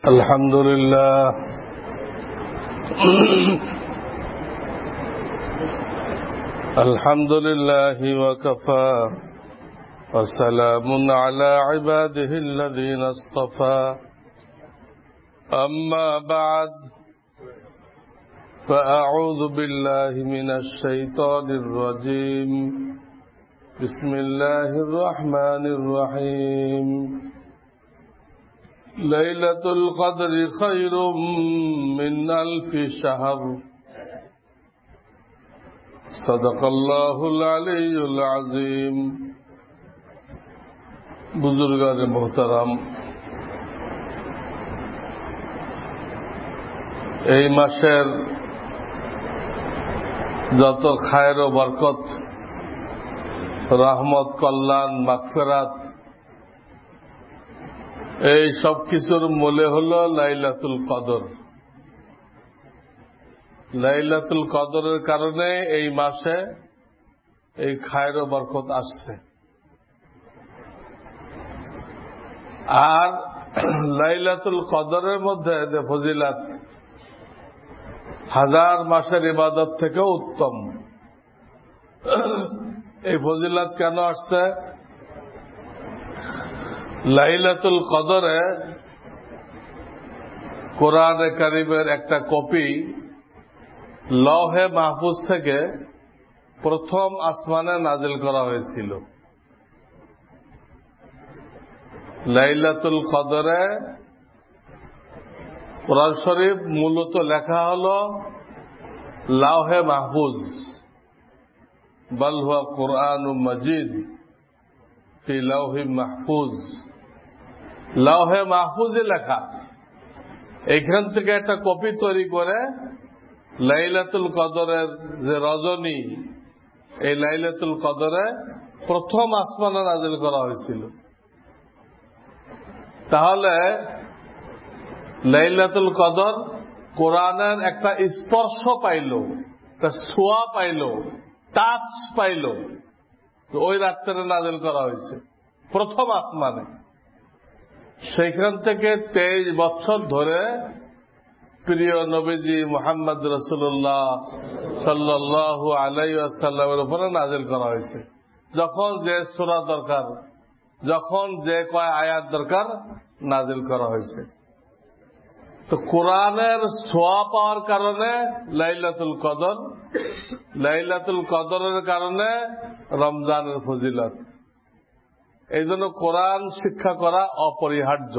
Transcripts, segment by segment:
الحمد لله الحمد لله وكفى وسلام على عباده الذين اصطفى أما بعد فأعوذ بالله من الشيطان الرجيم بسم الله الرحمن الرحيم ليلة القدر خير من ألف شهر صدق الله العلي العظيم বুজুর্গান মুহতারাম, এই মাসের যত খায়ের ও বরকত, রহমত, কল্যাণ, মাগফিরাত, এই সব কিছুর মূলে হল লাইলাতুল কদর। লাইলাতুল কদরের কারণে এই মাসে এই খায়ের ও বরকত আসছে। আর লাইলাতুল কদরের মধ্যে যে ফজিলাত হাজার মাসের ইবাদত থেকেও উত্তম। এই ফজিলাত কেন আসছে? লাইলাতুল কদরে কোরআনে কারিমের একটা কপি লৌহে মাহফুজ থেকে প্রথম আসমানে নাজিল করা হয়েছিল। লাইলাতুল কদরে কোরআন শরীফ মূলত লেখা হল লৌহে মাহফুজ, বাল হুয়া কুরআনুম মাজিদ ফি লৌহি মাহফুজ। লৌহে মাহফুজে লেখা, এইখান থেকে একটা কপি তৈরি করে লাইলাতুল কদরের যে রজনী, এই লাইলাতুল কদরে প্রথম আসমানে নাজিল করা হয়েছিল। তাহলে লাইলাতুল কদর কোরআনের একটা স্পর্শ পাইল, একটা ছোঁয়া পাইল, টাচ পাইল, ওই রাত্রে নাজিল করা হয়েছে প্রথম আসমানে। সেইখান থেকে 23 বছর ধরে প্রিয় নবীজি মুহাম্মদ রাসূলুল্লাহ সাল্লাল্লাহু আলাইহি ওয়াসাল্লামের উপরে নাজিল করা হয়েছে। যখন যে সূরা দরকার, যখন যে কয় আয়াত দরকার, নাজিল করা হয়েছে। তো কোরআনের ছোঁয়া পাওয়ার কারণে লাইলাতুল কদর, লাইলাতুল কদরের কারণে রমজানের ফজিলত। এই জন্য কোরআন শিক্ষা করা অপরিহার্য।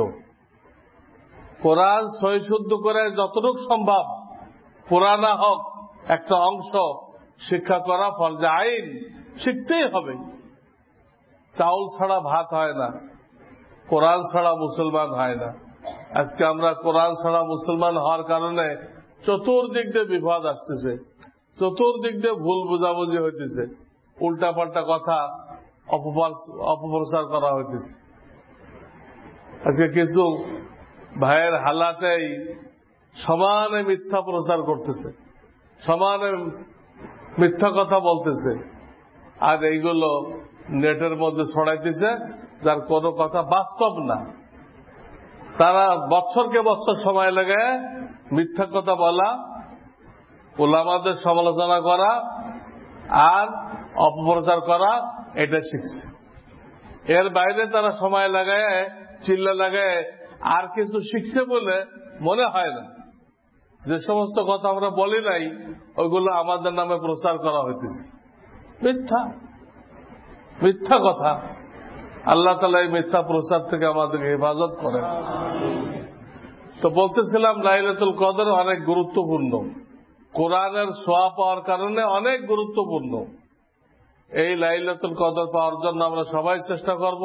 কোরআন সহি শুদ্ধ করে যতটুকু সম্ভব, পুরানা হোক একটা অংশ শিক্ষা করা ফরজে আইন, শিখতেই হবে। চাউল ছাড়া ভাত হয় না, কোরআন ছাড়া মুসলমান হয় না। আজকে আমরা কোরআন ছাড়া মুসলমান হওয়ার কারণে চতুর্দিক দিয়ে বিপদ আসতেছে, চতুর্দিক দিয়ে ভুল বুঝাবুঝি হইতেছে, উল্টা পাল্টা কথা অপপ্রচার করা হইতেছে। আজকে কিছু ভাইয়ের হালাতেই সমানে মিথ্যা প্রচার করতেছে, সমানে মিথ্যা কথা বলতেছে, আর এইগুলো নেটের মধ্যে ছড়াইতেছে, যার কোনো কথা বাস্তব না। তারা বছরকে বছর সময় লাগে মিথ্যা কথা বলা, উলামাদের সমালোচনা করা আর অপপ্রচার করা, এটা শিখছে। এর বাইরে তারা সময় লাগায়, চিল্লা লাগায় আর কিছু শিখছে বলে মনে হয় না। যে সমস্ত কথা আমরা বলি নাই, ওইগুলো আমাদের নামে প্রচার করা হইতেছে। মিথ্যা মিথ্যা কথা। আল্লাহ তাআলা এই মিথ্যা প্রচার থেকে আমাদেরকে হেফাজত করেন। তো বলতেছিলাম লাইলাতুল কদর অনেক গুরুত্বপূর্ণ, কোরআনের ছোঁয়া পাওয়ার কারণে অনেক গুরুত্বপূর্ণ। এই লাইলাতুল কদর পাওয়ার জন্য আমরা সবাই চেষ্টা করব।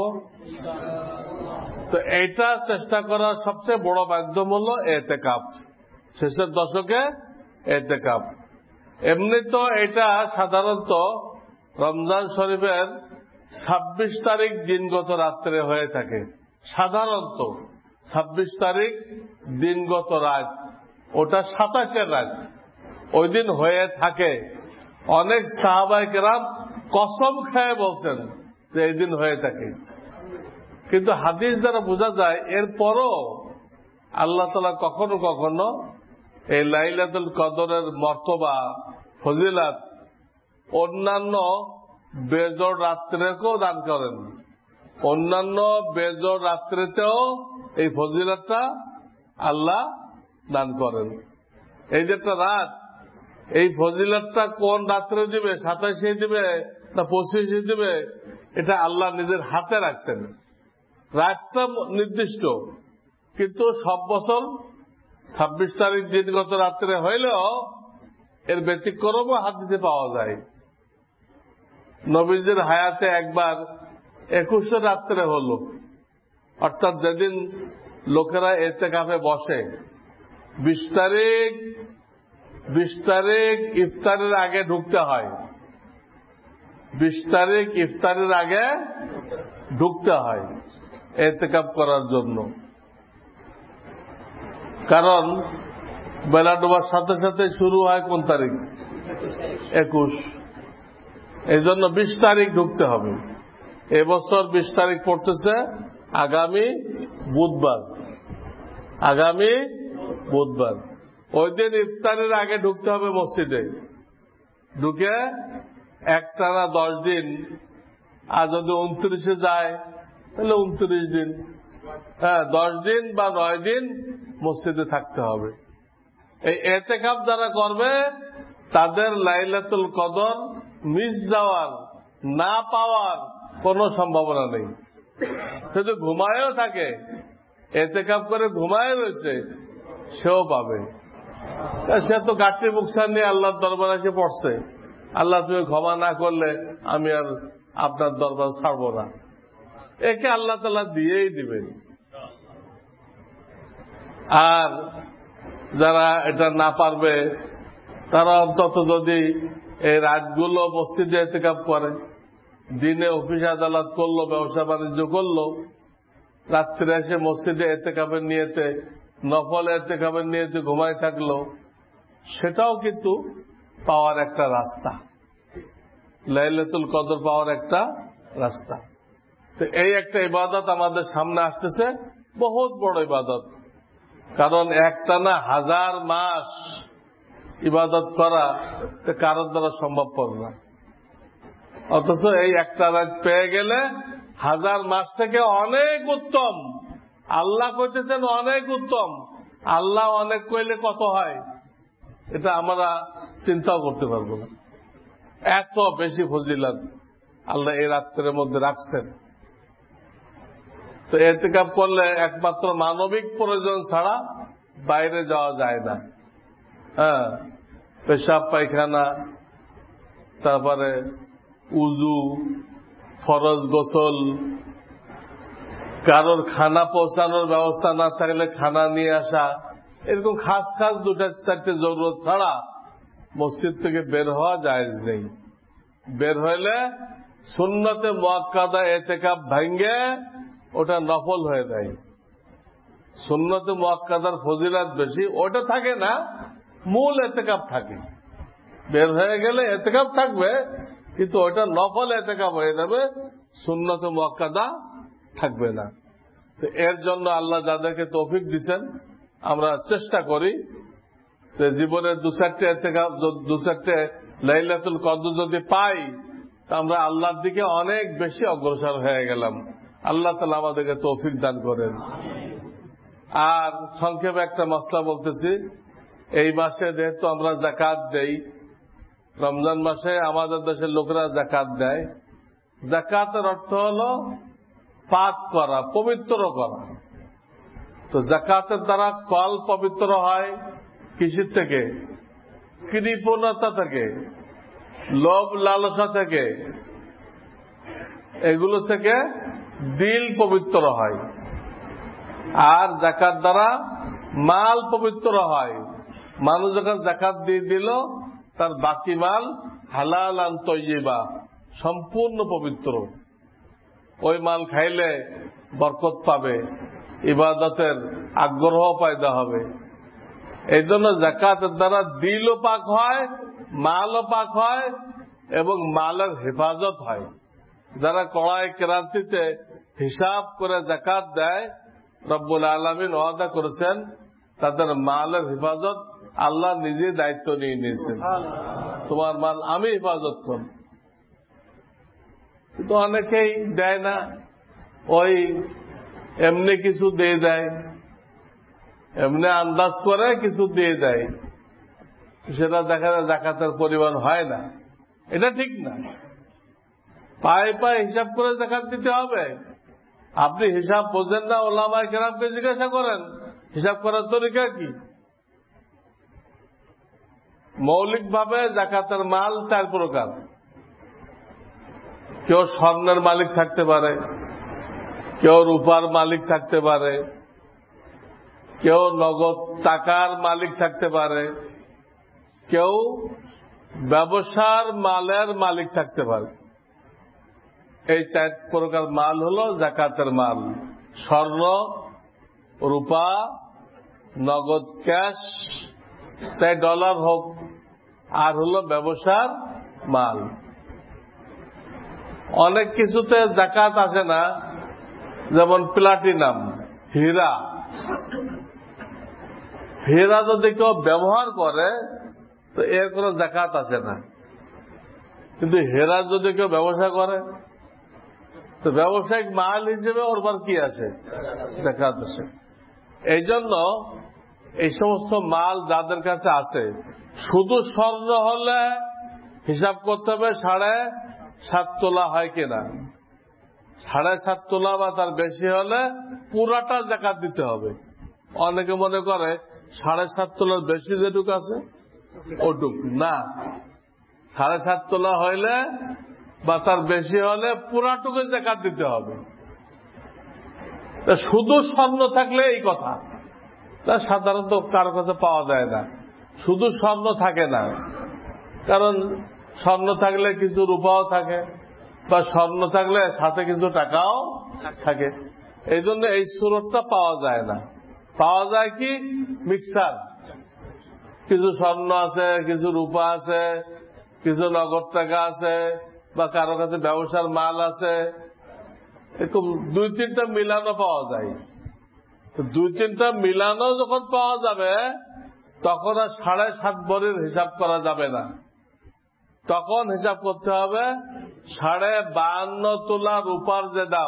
তো এইটা চেষ্টা করার সবচেয়ে বড় মাধ্যম হল এতেকাফ। শেষের দশকে এতেকাফ। এমনি তো এটা সাধারণত রমজান শরীফের 26 তারিখ দিনগত রাত্রে হয়ে থাকে। সাধারণত 26 তারিখ দিনগত রাত, ওটা 27-এর রাত, ওই দিন হয়ে থাকে। অনেক সাহাবায়ে কেরাম কসম খেয়ে বলছেন যে এই দিন হয়ে থাকে। কিন্তু হাদিস দ্বারা বোঝা যায় এরপরও আল্লাহ তাআলা কখনো কখনো এই লাইলাতুল কদরের মর্তবা ফজিলাত অন্যান্য বেজোড় রাত্রেকেও দান করেন। অন্যান্য বেজোড় রাত্রেতেও এই ফজিলাতটা আল্লাহ দান করেন। এই যে একটা রাত, এই ফজিলাতটা কোন রাত্রে দিবে, 27-এ দিবে না 25-এ দিবে, এটা আল্লাহ নিজের হাতে রাখছেন। রাতটা নির্দিষ্ট, কিন্তু সব বছর 26 তারিখ দিনগত রাত্রে হইলেও এর ব্যতিক্রমও হাদিসে পাওয়া যায়। নবীজির হায়াতে একবার 21 রাত্রে হলো, অর্থাৎ যেদিন লোকেরা ইতিকাফে বসে 20 তারিখ ইফতারের আগে ঢুকতে হয়। 20 তারিখ ইফতারের আগে ঢুকতে হয় ইতিকাফ করার জন্য, কারণ বেলা ডোবার সাথে সাথে শুরু হয় কোন তারিখ? 21। এই জন্য 20 তারিখ ঢুকতে হবে। এবছর 20 তারিখ পড়তেছে আগামী বুধবার। ওই দিন ইফতারের আগে ঢুকতে হবে মসজিদে, ঢুকে একটানা 10 দিন, আর যদি 29-এ যায় তাহলে 29 দিন, 10 দিন বা 9 দিন মসজিদে থাকতে হবে। এই ইতিকাফ যারা করবে তাদের লাইলাতুল কদর মিস যাওয়ার, না পাওয়ার কোনো সম্ভাবনা নেই। শুধু ঘুমায়ও থাকে, ইতিকাফ করে ঘুমায় রয়েছে, সেও পাবে। সে তো গাঠি মুখসান নিয়ে আল্লাহর দরবারে এসে পড়ছে, আল্লাহ তুমি ক্ষমা না করলে আমি আর আপনার দরবার ছাড়ব না। একে আল্লাহ তাআলা দিয়েই দিবেন। আর যারা এটা না পারবে তারা অন্তত যদি এই রাতগুলো মসজিদে ইতিকাফ করে, দিনে অফিস আদালত করলো, ব্যবসা বাণিজ্য করলো, রাত্রে এসে মসজিদে ইতিকাফের নিয়তে, নফল ইতিকাফের নিয়তে ঘুমায় থাকলো, সেটাও কিন্তু পাওয়ার একটা রাস্তা, লাইলাতুল কদর পাওয়ার একটা রাস্তা। তো এই একটা ইবাদত আমাদের সামনে আসতেছে, বহুত বড় ইবাদত। কারণ একটানা 1000 মাস ইবাদত করা কারোর দ্বারা সম্ভবপর না। অথচ এই একটা রাত পেয়ে গেলে 1000 মাস থেকে অনেক উত্তম। আল্লাহ কইতেছেন অনেক উত্তম। আল্লাহ অনেক কইলে কত হয় এটা আমরা চিন্তাও করতে পারবো না। এত বেশি ফজিলত আল্লাহ এই রাত্রের মধ্যে রাখছেন। তো ইতিকাফ করলে একমাত্র মানবিক প্রয়োজন ছাড়া বাইরে যাওয়া যায় না। পেশাব পায়খানা, তারপরে উজু, ফরজ গোসল, কারোর খানা পৌঁছানোর ব্যবস্থা না থাকলে খানা নিয়ে আসা, এরকম খাস 2-4টে জরুরত ছাড়া মসজিদ থেকে বের হওয়া জায়েজ নেই। বের হইলে সুন্নতে মুআক্কাদা ইতিকাফ ভাঙ্গে ওটা নফল হয়ে যায়। সুন্নতে মুআক্কাদার ফজিলত বেশি, ওটা থাকে না, মূল ইতিকাফ থাকে। বের হয়ে গেলে ইতিকাফ থাকবে, কিন্তু ওটা নফল ইতিকাফ হয়ে যাবে, সুন্নতে মুআক্কাদা থাকবে না। তো এর জন্য আল্লাহ যাদেরকে তৌফিক দিচ্ছেন, আমরা চেষ্টা করি যে জীবনের 2-4টে ইতিকাফ, 2-4টে লাইলাতুল কদর যদি পাই, আমরা আল্লাহর দিকে অনেক বেশি অগ্রসর হয়ে গেলাম। আল্লাহ তাআলা আমাদেরকে তৌফিক দান করেন। আর সংক্ষেপে একটা মাসলা বলতেছি, এই মাসে যেহেতু আমরা যাকাত দেই, রমজান মাসে আমাদের দেশের লোকেরা যাকাত দেয়। যাকাতের অর্থ হলো পাক করা, পবিত্র করা। তো যাকাতের দ্বারা কল পবিত্র হয় কিসের থেকে? কৃপণতা থেকে, লোভ লালসা থেকে, এগুলো থেকে দিল পবিত্র হয়। আর যাকাত দ্বারা মাল পবিত্র হয়। মানুষ যখন যাকাত দিয়ে দিল, তার বাকি মাল হালালান তয়্যিবা, সম্পূর্ণ পবিত্র। ওই মাল খাইলে বরকত পাবে, ইবাদতের আগ্রহ পয়দা হবে। এই জন্য যাকাতের দ্বারা দিলও পাক হয়, মালও পাক হয়, এবং মালের হেফাজত হয়। যারা কড়াই ক্রান্তিতে হিসাব করে যাকাত দেয়, রব্বুল আলামিন ওয়াদা করেছেন তাদের মালের হেফাজত আল্লাহ নিজে দায়িত্ব নিয়ে নিয়েছেন, তোমার মাল আমি হেফাজত করব। কিন্তু অনেকেই দেয় না, ওই এমনি কিছু দিয়ে দেয়, এমনি আন্দাজ করে কিছু দিয়ে দেয়, সেটা দেখা যায় যাকাতের পরিমাণ হয় না। এটা ঠিক না। পায়ে পায়ে হিসাব করে যাকাত দিতে হবে। আপনি হিসাব বোঝেন না, ওলামায়ে কেরামকে জিজ্ঞাসা করেন হিসাব করার তরিকা কি। মৌলিকভাবে যাকাতের মাল 4 প্রকার। কেউ স্বর্ণের মালিক থাকতে পারে, কেউ রূপার মালিক থাকতে পারে, কেউ নগদ টাকার মালিক থাকতে পারে, কেউ ব্যবসার মালের মালিক থাকতে পারে। এই 4 প্রকার মাল হলো যাকাতের মাল। স্বর্ণ, রূপা, নগদ ক্যাশ, চাই ডলার হোক, আর হলো ব্যবসার মাল। অনেক কিছুতে যাকাত আসে না, যেমন প্লাটিনাম, হীরা। হীরা যদি কেউ ব্যবহার করে তো এর কোনো যাকাত আসে না, কিন্তু হীরা যদি কেউ ব্যবসা করে তো ব্যবসায়িক মাল হিসেবে ওর পর কি আসে? যাকাত আসে। এই জন্য এই সমস্ত মাল যাদের কাছে আছে, শুধু স্বর্ণ হলে হিসাব করতে হবে 7.5 তোলা হয় কিনা। 7.5 তোলা বা তার বেশি হলে পুরাটা যাকাত দিতে হবে। অনেকে মনে করে 7.5 তোলার বেশি যেটুকু আছে ওটুক না, 7.5 তোলা হইলে বা তার বেশি হলে পুরাটুকু যাকাত দিতে হবে। শুধু স্বর্ণ থাকলে এই কথা, তা সাধারণত কারো কাছে পাওয়া যায় না। শুধু স্বর্ণ থাকে না, কারণ স্বর্ণ থাকলে কিছু রূপাও থাকে, বা স্বর্ণ থাকলে সাথে কিছু টাকাও থাকে। এই জন্য এই সুরতটা পাওয়া যায় না। পাওয়া যায় কি মিক্সার, কিছু স্বর্ণ আছে, কিছু রূপা আছে, কিছু নগদ টাকা আছে, বা কারো কাছে ব্যবসার মাল আছে, এরকম 2-3টা মিলানো পাওয়া যায়। তো 2-3টা মিলানো যখন পাওয়া যাবে তখন আর 7.5 ভরির হিসাব করা যাবে না। তখন হিসাব করতে হবে 52.5 তোলা রূপার যে দাম,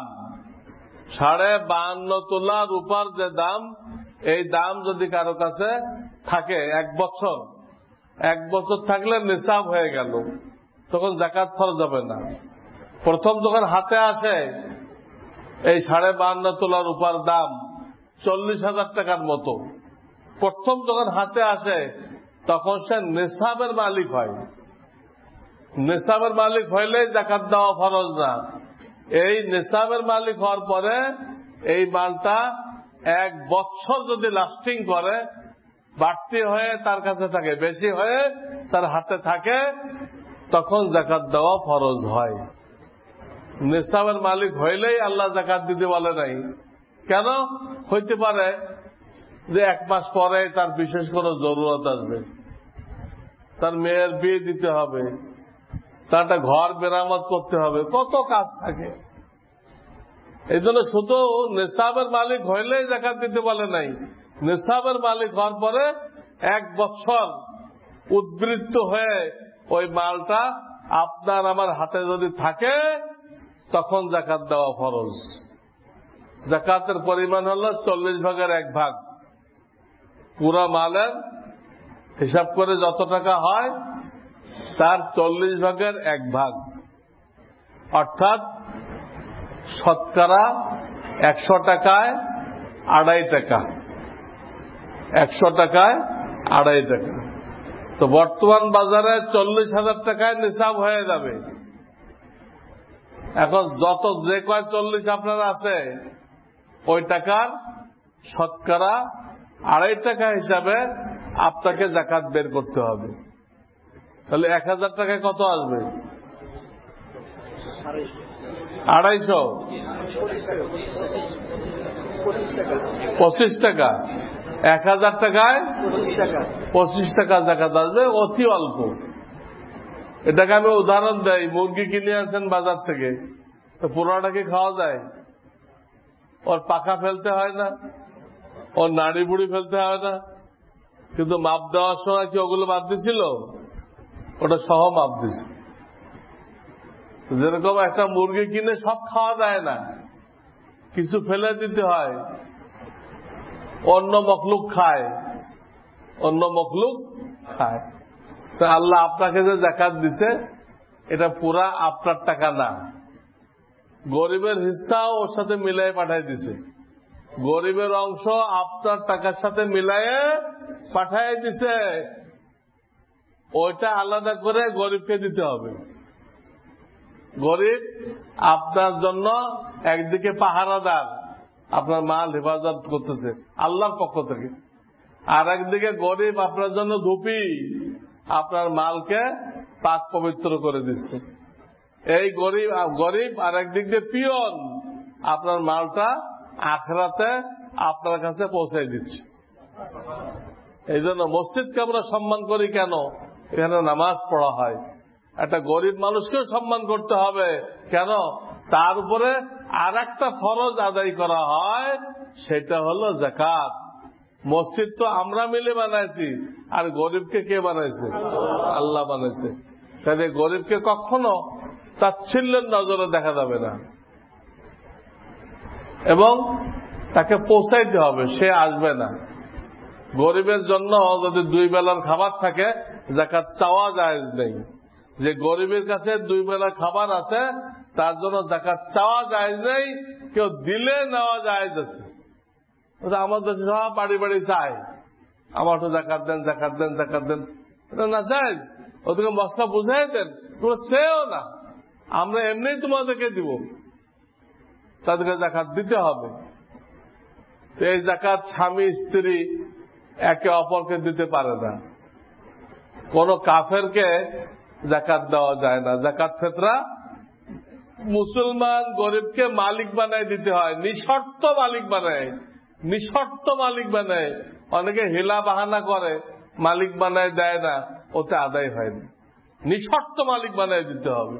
52.5 তোলা রূপার যে দাম, এই দাম যদি কারো কাছে থাকে 1 বছর, 1 বছর থাকলে নিসাব হয়ে গেল, তখন যাকাত ফরজ হবে না। প্রথম যখন হাতে আসে এই 52.5 তোলা রূপার দাম 40,000 টাকার মতো, প্রথম যখন হাতে আসে তখন সে নিসাবের মালিক হয়। নিসাবের মালিক হইলেই যাকাত দেওয়া ফরজ না। এই নিসাবের মালিক হওয়ার পরে এই মালটা 1 বছর যদি লাস্টিং করে, বাড়তি হয়ে তার কাছে থাকে, বেশি হয়ে তার হাতে থাকে, তখন যাকাত দেওয়া ফরজ হয়। নিসাবের মালিক হইলেই আল্লাহ যাকাত দিতে বলে নাই। কেন? হইতে পারে যে 1 মাস পরে তার বিশেষ কোনো জরুরত আসবে, তার মেয়ের বিয়ে দিতে হবে, তার একটা ঘর মেরামত করতে হবে, কত কাজ থাকে। এই জন্য শুধু নিসাবের মালিক হইলেই যাকাত দিতে বলে নাই। নিসাবের মালিক হওয়ার পরে 1 বছর উদ্বৃত্ত হয়ে ওই মালটা আপনার আমার হাতে যদি থাকে তখন যাকাত দেওয়া ফরজ। যাকাতের পরিমাণ হলো 40 ভাগের 1 ভাগ। পুরা মালের হিসাব করে যত টাকা হয় তার 40 ভাগের 1 ভাগ, অর্থাৎ শতকরা 100 টাকায় 2.5 টাকা, 100 টাকায় 2.5 টাকা। তো বর্তমান বাজারে 40,000 টাকায় নিসাব হয়ে যাবে। এখন যত যে কয় 40 আপনার আছে, ওই টাকার শতকরা 2.5 টাকা হিসাবে আপনাকে যাকাত বের করতে হবে। তাহলে 1000 টাকায় কত আসবে? 250, 25 টাকা। 1000 টাকায় 25 টাকা যাকাত আসবে, অতি অল্প। এটাকে আমি উদাহরণ দেই, মুরগি কিনে আনছেন বাজার থেকে, তো পুরোটা কি খাওয়া যায়? ওর পাখা ফেলতে হয় না, ওর নাড়ি বুড়ি ফেলতে হয় না, কিন্তু মাপ দেওয়ার সময় কি ওগুলো বাদ দিছিল? ওটা সহ মাপ দিছে। যেরকম একটা মুরগি কিনে সব খাওয়া যায় না, কিছু ফেলে দিতে হয়, অন্য মখলুক খায়, অন্য মখলুক খায়। তো আল্লাহ আপনাকে যে যাকাত দিছে এটা পুরা আপনার টাকা না, গরিবের হিস্সাও ওর সাথে মিলাই পাঠাই দিছে। গরিবের অংশ আপনার টাকার সাথে মিলাই পাঠাই দিছে, ওইটা আলাদা করে গরিবকে দিতে হবে। গরিব আপনার জন্য একদিকে পাহারাদার, আপনার মাল হেফাজত করতেছে আল্লাহর পক্ষ থেকে, আর একদিকে গরিব আপনার জন্য ধুপি, আপনার মালকে পাক পবিত্র করে দিচ্ছে। এই গরিব আর একদিক দিয়ে পিয়ন, আপনার মালটা আখরাতে আপনার কাছে পৌঁছাই দিচ্ছে। এই জন্য মসজিদকে আমরা সম্মান করি কেন? এখানে নামাজ পড়া হয়। একটা গরিব মানুষকেও সম্মান করতে হবে কেন? তার উপরে আর একটা ফরজ আদায় করা হয়, সেটা হলো যাকাত। মসজিদ তো আমরা মিলে বানাইছি, আর গরিবকে কে বানাইছে? আল্লাহ বানাইছে। তাহলে গরিবকে কখনো তাচ্ছিল্যের নজরে দেখা যাবে না, এবং তাকে পৌঁছাইতে হবে, সে আসবে না। গরিবের জন্য যদি 2 বেলার খাবার থাকে, যাকাত চাওয়া জায়েজ নেই। যে গরিবের কাছে 2 বেলা খাবার আছে, তার জন্য যাকাত চাওয়া জায়েজ নেই, কেউ দিলে নেওয়া জায়েজ আছে। আমাদের সব বাড়ি বাড়ি চায়, আমার তো যাকাত দেন, যাকাত দেন, যাকাত দেন, এটা না জায়েজ। ওদেরকে মশলা বুঝাই দেন, তোমরা চেয়েও না, আমরা এমনি তোমাদেরকে দিব, তাদেরকে যাকাত দিতে হবে। এই যাকাত স্বামী স্ত্রী একে অপরকে দিতে পারে না, কোন কাফেরকে যাকাত দেওয়া যায় না। যাকাত ফিতরা মুসলমান গরিবকে মালিক বানায় দিতে হয়, নিঃশর্ত মালিক বানায়, নিঃশর্ত মালিক বানায়। অনেকে হিলা বাহানা করে, মালিক বানায় দেয় না, ওতে আদায় হয় না। নিঃশর্ত মালিক বানায় দিতে হবে।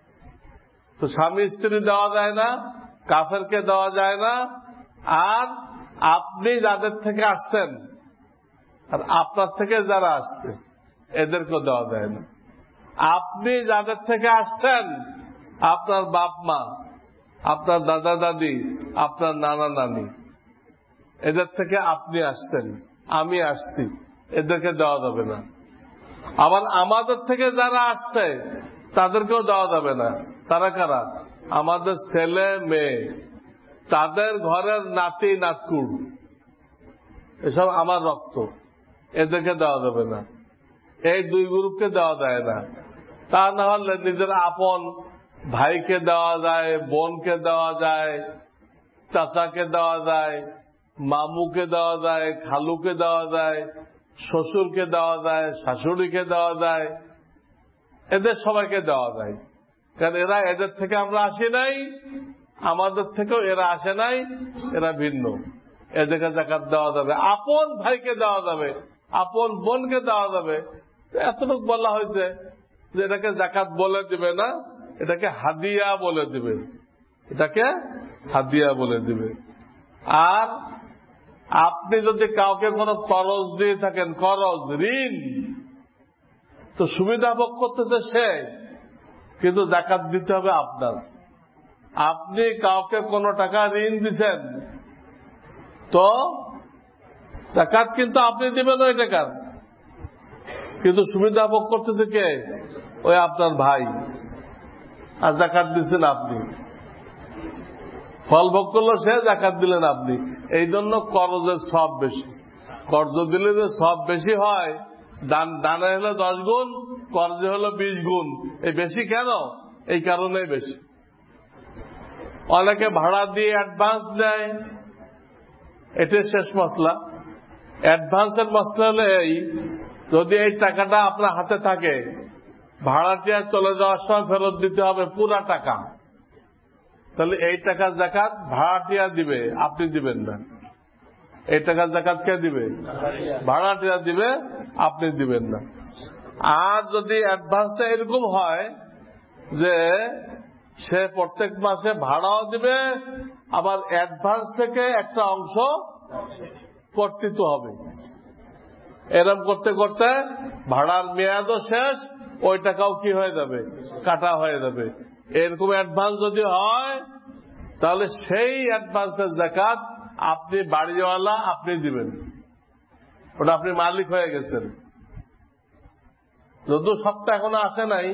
তো স্বামী স্ত্রী দেওয়া যায় না, কাফেরকে দেওয়া যায় না, আর আপনি যাদের থেকে আসছেন আর আপনার থেকে যারা আসছে এদেরকেও দেওয়া যায় না। আপনি যাদের থেকে আসছেন, আপনার বাপ মা, আপনার দাদা দাদি, আপনার নানা নানি, এদের থেকে আপনি আসছেন, আমি আসছি, এদেরকে দেওয়া যাবে না। আবার আমাদের থেকে যারা আসছে তাদেরকেও দেওয়া যাবে না। তারা কারা? আমাদের ছেলে মেয়ে, তাদের ঘরের নাতি নাতকুর, এসব আমার রক্ত, এদেরকে দেওয়া যাবে না। এই 2 গ্রুপকে দেওয়া যায় না। তা না হলে নিজের আপন ভাইকে দেওয়া যায়, বোনকে দেওয়া যায়, চাচাকে দেওয়া যায়, মামুকে দেওয়া যায়, খালুকে দেওয়া যায়, শ্বশুরকে দেওয়া যায়, শাশুড়িকে দেওয়া যায়, এদের সবাইকে দেওয়া যায়। কারণ এরা এদের থেকে আমরা আসি নাই, আমাদের থেকেও এরা আসে নাই, এরা ভিন্ন, এদেরকে যাকাত দেওয়া যাবে। আপন ভাইকে দেওয়া যাবে, আপন বোনকে দেওয়া যাবে। এতটুকু বলা হয়েছে যে এটাকে যাকাত বলে দিবে না, এটাকে হাদিয়া বলে দিবে, এটাকে হাদিয়া বলে দিবে। আর আপনি যদি কাউকে কোনো করজ দিয়ে থাকেন, করজ ঋণ, তো সুবিধা ভোগ করতেছে সে, কিন্তু যাকাত দিতে হবে আপনার। আপনি কাউকে কোনো টাকা ঋণ দিচ্ছেন, তো যাকাত কিন্তু আপনি দিবেন ওই টাকার, কিন্তু সুবিধা ভোগ করতেছে কে? ওই আপনার ভাই, আর যাকাত দিচ্ছেন আপনি। ফল ভোগ করলো সে, যাকাত দিলেন আপনি। এই জন্য করজের সব বেশি। কর্জ দিলে যে সব বেশি হয়, দানে হলো 10 গুণ, কর্জে হলো 20 গুণ। এই বেশি কেন? এই কারণেই বেশি। অনেকে ভাড়া দিয়ে অ্যাডভান্স দেয়, এটাই শেষ মশলা। অ্যাডভান্সের মশলা হলে এই, যদি এই টাকাটা আপনার হাতে থাকে, ভাড়াটিয়া চলে যাওয়ার সময় ফেরত দিতে হবে পুরা টাকা, তাহলে এই টাকার যাকাত ভাড়াটিয়া দিবে, আপনি দিবেন না। এই টাকার যাকাত কে দিবে? ভাড়াটিয়া দিবে, আপনি দিবেন না। আর যদি অ্যাডভান্সটা এরকম হয় যে সে প্রত্যেক মাসে ভাড়াও দিবে আবার অ্যাডভান্স থেকে একটা অংশ কর্তৃত্ব হবে। এরকম করতে করতে ভাড়ার মেয়াদও শেষ, ওই টাকাও কি হয়ে যাবে, কাটা হয়ে যাবে। এরকম অ্যাডভান্স যদি হয় তাহলে সেই অ্যাডভান্সের যাকাত আপনি বাড়িওয়ালা আপনি দিবেন, ওটা আপনি মালিক হয়ে গেছেন। যদিও সপ্তাহ এখনো আসে নাই,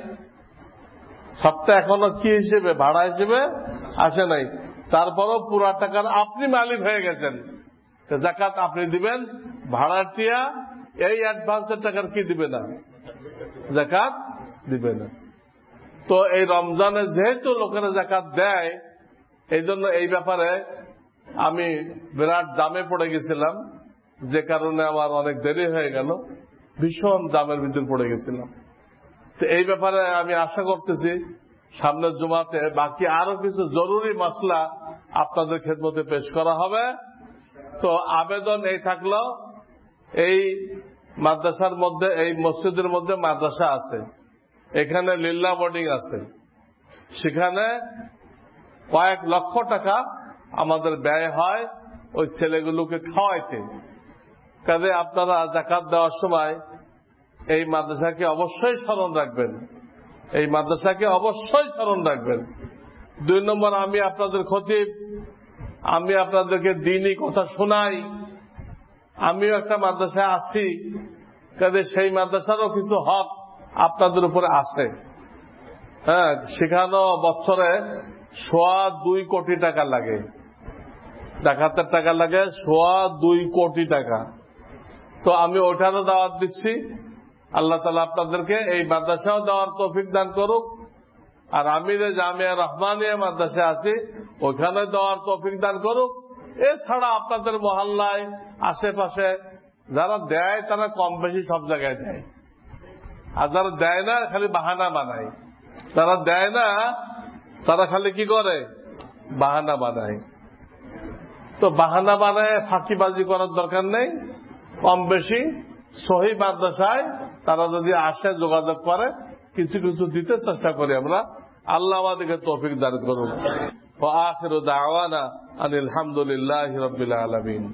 সপ্তাহ এখনো কি হিসেবে, ভাড়া হিসেবে আসে নাই, তারপরও পুরা টাকার আপনি মালিক হয়ে গেছেন, যাকাত আপনি দিবেন। ভাড়াটিয়া এই অ্যাডভান্সের টাকার কি দিবে না, যাকাত দিবে না। তো এই রমজানে যেহেতু লোকেরা যাকাত দেয়, এই জন্য এই ব্যাপারে আমি বিরাট দামে পড়ে গেছিলাম, যে কারণে আমার অনেক দেরি হয়ে গেল, ভীষণ দামের ভিতর পড়ে গেছিলাম। তো এই ব্যাপারে আমি আশা করতেছি সামনের জুমাতে বাকি আরো কিছু জরুরি মাসলা আপনাদের খেদমতে পেশ করা হবে। তো আবেদন এই থাকলো, এই মাদ্রাসার মধ্যে, এই মসজিদের মধ্যে মাদ্রাসা আছে, এখানে লিল্লা বোর্ডিং আছে, সেখানে কয়েক লক্ষ টাকা আমাদের ব্যয় হয় ওই ছেলেগুলোকে খাওয়াইতে। কাজে আপনারা যাকাত দেওয়ার সময় এই মাদ্রাসাকে অবশ্যই স্মরণ রাখবেন, এই মাদ্রাসাকে অবশ্যই স্মরণ রাখবেন। 2 নম্বর, আমি আপনাদের খতিব, আমি আপনাদেরকে দ্বীনি কথা শোনাই, আমিও একটা মাদ্রাসায় আছি, কাজে সেই মাদ্রাসারও কিছু হক আপনাদের উপরে আছে। হ্যাঁ, সেখানেও বছরে 2.25 কোটি টাকা লাগে, যাকাতের টাকা লাগে 2.25 কোটি টাকা। তো আমি ওটারও দাওয়াত দিচ্ছি, আল্লাহ তাআলা আপনাদেরকে এই মাদ্রাসাও দেওয়ার তৌফিক দান করুক, আর আমি যে জামিয়া রহমানিয়া মাদ্রাসায় আছি ওখানে দেওয়ার তৌফিক দান করুক। এছাড়া আপনাদের মহল্লায় আশেপাশে যারা দেয় তারা কম বেশি সব জায়গায় দেয়, আর যারা দেয় না খালি বাহানা বানায়, তারা দেয় না, তারা খালি কি করে, বাহানা বানায়। তো বাহানা বানায় ফাঁকিবাজি করার দরকার নেই, কম বেশি সহি মাদ্রাসায় তারা যদি আসে, যোগাযোগ করে, কিছু কিছু দিতে চেষ্টা করি আমরা। আল্লাহ আমাদেরকে তৌফিক দান করুন। ওয়া আখিরু দাওয়ানা আনিল হামদুলিল্লাহি রাব্বিল আলামিন।